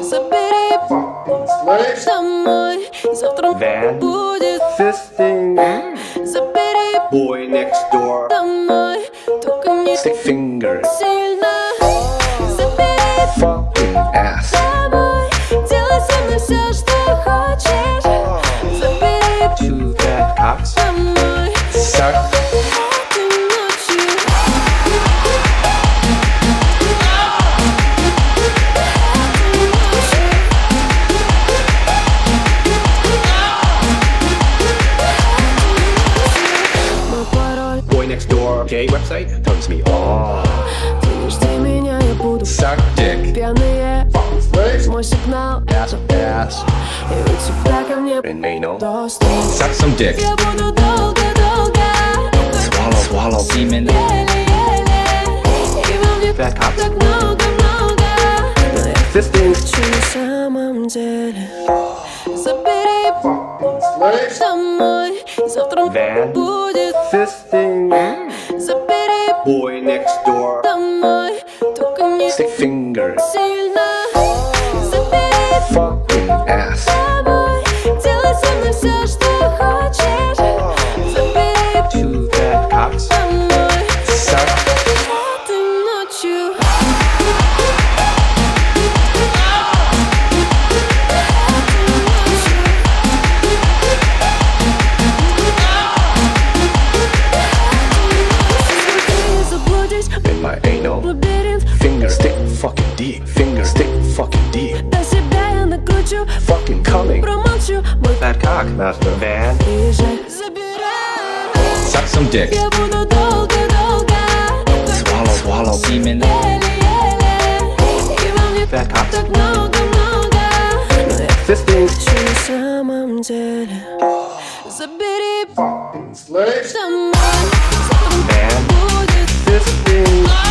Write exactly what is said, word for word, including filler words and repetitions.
Забери домой, завтра Van будет Fisting Забери Boy Next Door домой, только не Stick Finger сильно. Забери Fucking Ass домой, делай со мной все, что хочешь. Забери Two Fat Cocks домой Suck этой ночью. Мой пароль, Boy Next Door Gay website turns me on ты жди меня, я буду Suck Dick пьяные. Мой сигнал, Ass of Ass и у тебя ко мне And anal доступ. Suck some dick Я буду долго-долго Swallow Swallow Semen еле-еле, и во мне Fat Cocks так много-много. Но я Fisting хочу на самом деле. Забери домой, завтра Van будет. Fisting Забери Boy Next Door домой, только не Stick Finger сильно. Забери Fucking Ass домой, делай со мной все, что хочешь. Забери Two Fat Cocks домой Suck этой ночью. Ты заблудись, In my anal лабиринт. Finger stick fucking deep Finger stick fucking deep До себя я накручу, Fucking coming промолчу. Мой Fat cock Master Van приезжай, забирай. Suck some dick Я буду долго-долго Swallow Swallow Semen еле-еле, и во мне Fat cocks так много-много. Но я Fisting хочу на самом деле. Забери домой, завтра Van будет. Fisting